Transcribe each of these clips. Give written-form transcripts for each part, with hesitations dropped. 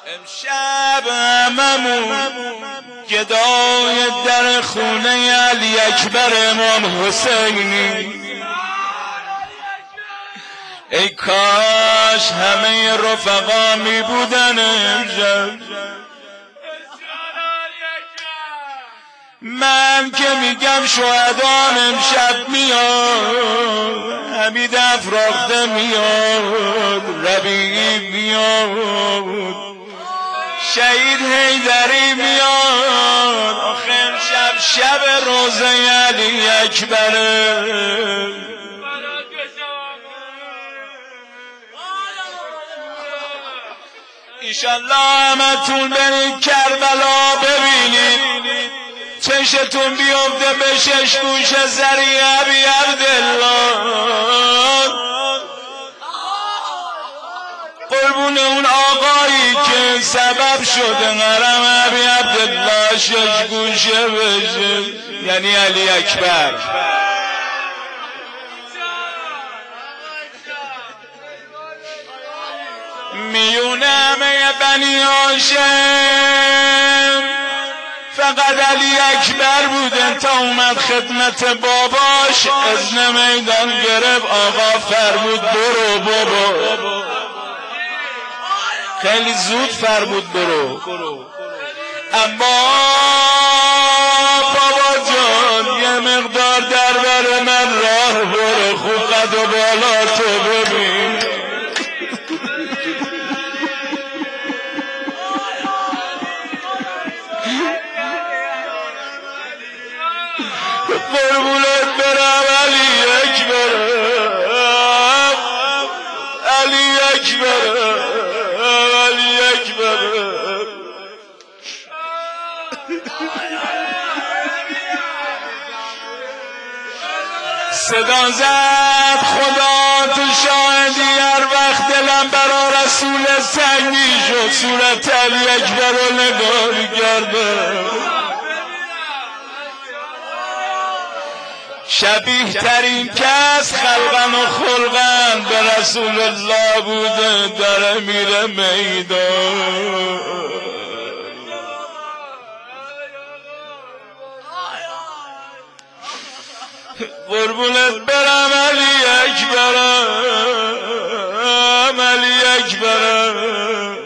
امشب هممون گدای در خونه علی اکبر امام حسینی. ای کاش همه رفقا می بودن امشب. من که میگم شهدان امشب میاد، حمید افراخته میاد، ربیعی میاد، شهید حیدری میاد. آخه امشب شب روزه علی اکبره. ایشالله همتون برید کربلا ببینید، چشتون بیفته به شش گوش زری ابی عبدالله. قربون اون آقایی که سبب شده حرم ابی عبدالله شش گوشه بشه، یعنی علی اکبر. میونه همه بنی هاشم فقط علی اکبر بوده تا اومد خدمت باباش اذن میدان گرفت. آقا فرمود برو بابا، خیلی زود فرمود برو. اما بابا جان یه مقدار در بر من راه برو، خوب قد و بالا تو ببین. قربونت برم علی اکبرم، علی اکبرم، علی اکبرم. صدا زد خدا تو شاهدی، هر وقت دلم برا رسول سنگی شد صورت علی اکبر رو نگاه کردم. شبیه ترین کس خلقن و خلقن به رسول الله بوده، داره میره میدان. قربونت برم علی اکبرم، علی اکبرم.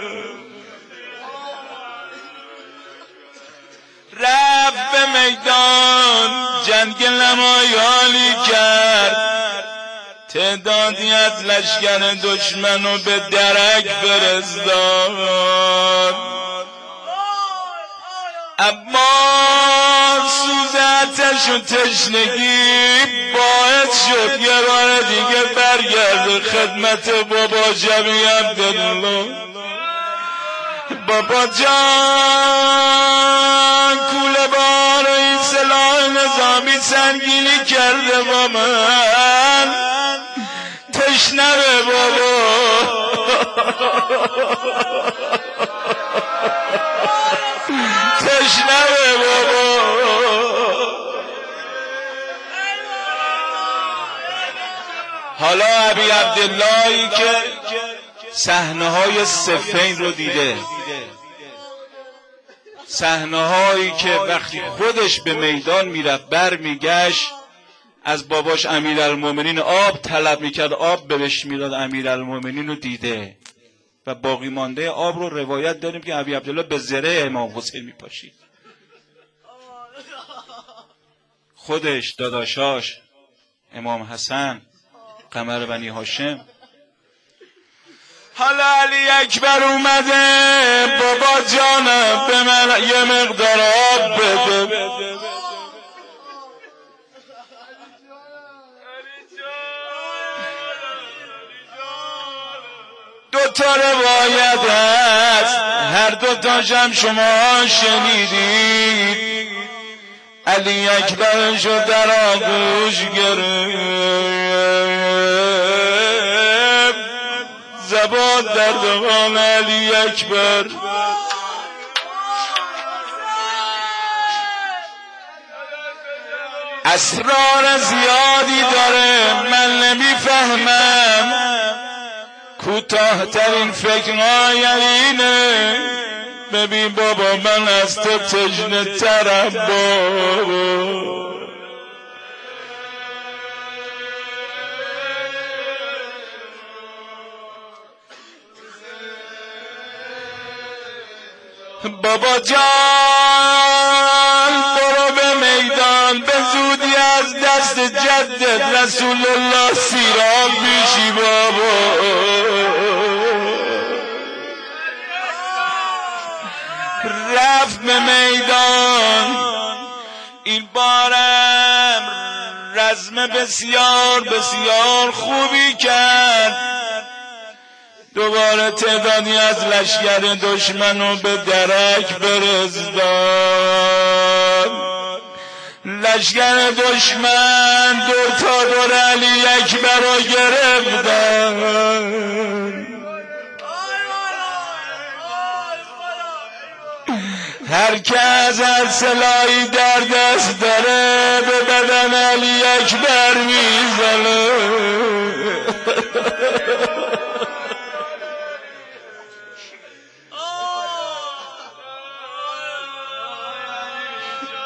رفت به میدان جنگ نمایانی کرد، تعدادی از لشکر دشمنو به درک فرستاد. اما سوز آتش و تشنگی باعث شد یه بار دیگه برگرده خدمت بابا جمی عبدالله. بابا جان کوله بار این سلاح نظامی سنگینی کرده با من، تشنه بابا. تشنه بابا. حالا ابی عبداللهی که صحنه‌های صفین رو دیده، صحنه‌هایی که وقتی خودش به میدان میرفت برمیگشت از باباش امیرالمومنین آب طلب میکرد، آب بهش میداد، امیرالمومنین رو دیده و باقی مانده آب رو روایت داریم که ابی عبدالله به زره امام حسین میپاشید. خودش، داداشاش، امام حسن، قمر بنی هاشم. حالا علی اکبر اومده، بابا جانم به من یه مقدار آب بده. دوتا روایت هست، هر دوتاشم شما شنیدید. علی اکبرشو در آغوش گرفت، زبان در دهان علی اکبر. اسرار زیادی داره من نمیفهمم، کوتاه ترین فکرها اینه ببین بابا من از تو تشنه ترم بابا. بابا جان برو به میدان، به زودی از دست جدت رسول الله سیراب میشی بابا. رفت به میدان، این بارم رزم بسیار بسیار خوبی کرد. دوباره تعدادی از لشکر دشمنو به درک فرستاد. لشکر دشمن دور تا دور علی اکبر رو گرفتن. هر کس هر سلاحی در دست داره به بدن علی اکبر میزنه.